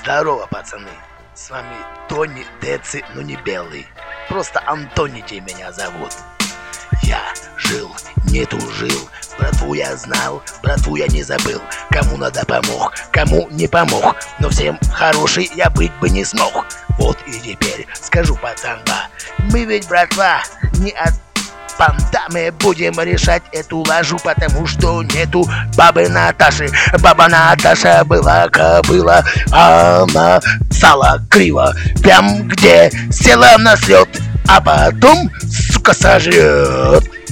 Здорово, пацаны. С вами Тони Деци, но не белый. Просто Антоните меня зовут. Я жил, не тужил, братву я знал, братву я не забыл. Кому надо помог, кому не помог, но всем хороший я быть бы не смог. Вот и теперь скажу, пацанба, мы ведь, братва, не от понта. Мы будем решать эту лажу, потому что нету бабы Наташи. Баба Наташа была кобыла, она сала криво, прям где села на слет, а потом, сука, сожрет.